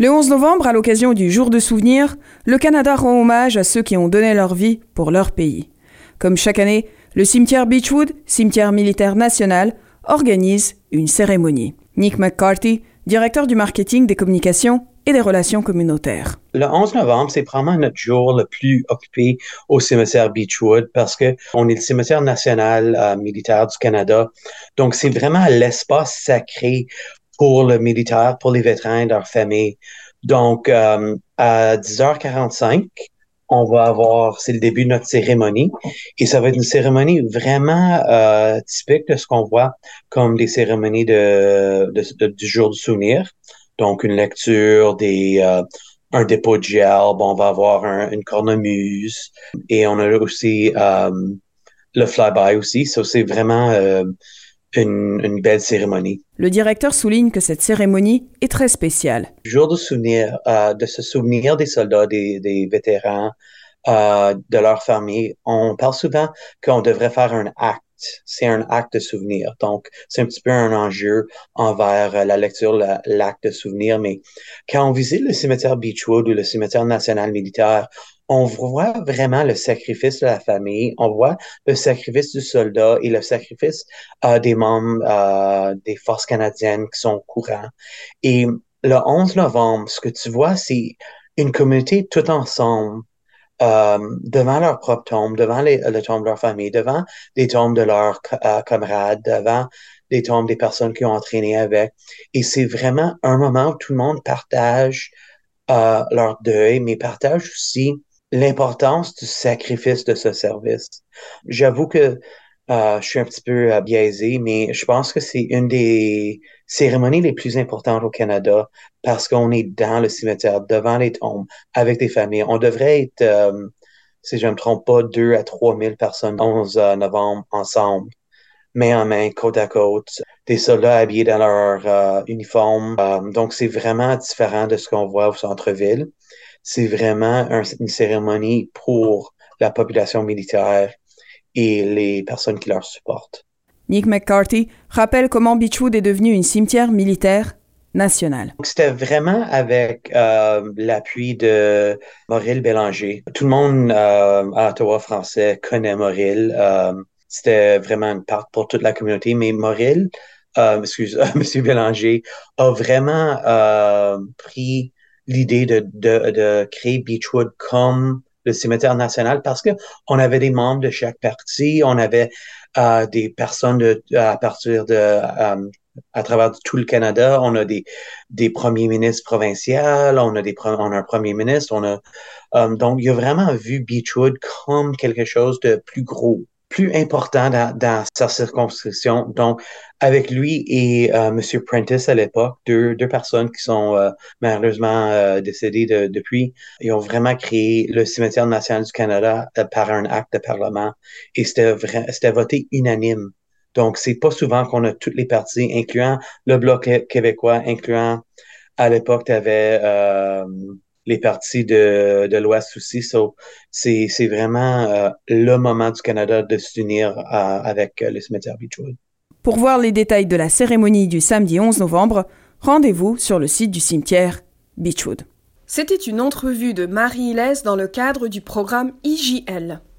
Le 11 novembre, à l'occasion du Jour de souvenir, le Canada rend hommage à ceux qui ont donné leur vie pour leur pays. Comme chaque année, le cimetière Beechwood, cimetière militaire national, organise une cérémonie. Nick McCarthy, directeur du marketing, des communications et des relations communautaires. Le 11 novembre, c'est probablement notre jour le plus occupé au cimetière Beechwood parce que on est le cimetière national militaire du Canada. Donc, c'est vraiment l'espace sacré pour le militaire, pour les vétérans et leurs familles. Donc, à 10h45, c'est le début de notre cérémonie et ça va être une cérémonie vraiment typique de ce qu'on voit comme des cérémonies du jour du souvenir. Donc, une lecture, un dépôt de gel, on va avoir une cornemuse et on a aussi le flyby aussi. Ça, c'est vraiment une belle cérémonie. Le directeur souligne que cette cérémonie est très spéciale. Jour de souvenir, de se souvenir des soldats, des vétérans, de leur famille. On parle souvent qu'on devrait faire un acte. C'est un acte de souvenir. Donc, c'est un petit peu un enjeu envers la lecture, l'acte de souvenir. Mais quand on visite le cimetière Beechwood ou le cimetière national militaire, on voit vraiment le sacrifice de la famille, on voit le sacrifice du soldat et le sacrifice des membres des forces canadiennes qui sont au courant. Et le 11 novembre, ce que tu vois, c'est une communauté tout ensemble, devant leur propre tombe, devant le tombe de leur famille, devant les tombes de leurs camarades, devant les tombes des personnes qui ont entraîné avec. Et c'est vraiment un moment où tout le monde partage leur deuil, mais partage aussi l'importance du sacrifice de ce service. J'avoue que je suis un petit peu biaisé, mais je pense que c'est une des cérémonies les plus importantes au Canada parce qu'on est dans le cimetière, devant les tombes, avec des familles. On devrait être, si je ne me trompe pas, 2 à 3 000 personnes le 11 novembre ensemble, main en main, côte à côte, des soldats habillés dans leur uniforme. Donc, c'est vraiment différent de ce qu'on voit au centre-ville. C'est vraiment une cérémonie pour la population militaire et les personnes qui leur supportent. Nick McCarthy rappelle comment Beechwood est devenu une cimetière militaire nationale. C'était vraiment avec l'appui de Maurille Bélanger. Tout le monde à Ottawa français connaît Maurille. C'était vraiment une part pour toute la communauté, mais Maurille, Monsieur Bélanger, a vraiment pris l'idée de créer Beechwood comme le cimetière national parce que on avait des membres de chaque parti, on avait des personnes à partir de à travers tout le Canada, on a des premiers ministres provinciaux, on a un premier ministre, donc il a vraiment vu Beechwood comme quelque chose de plus gros, plus important dans sa circonscription. Donc, avec lui et Monsieur Prentice à l'époque, deux personnes qui sont malheureusement décédées depuis, ils ont vraiment créé le cimetière national du Canada par un acte de parlement et c'était voté unanime. Donc, c'est pas souvent qu'on a toutes les partis, incluant le Bloc québécois, incluant à l'époque, tu avais les partis de l'Ouest aussi. So, c'est vraiment le moment du Canada de s'unir avec le cimetière Beechwood. Pour voir les détails de la cérémonie du samedi 11 novembre, rendez-vous sur le site du cimetière Beechwood. C'était une entrevue de Marie Hillès dans le cadre du programme IJL.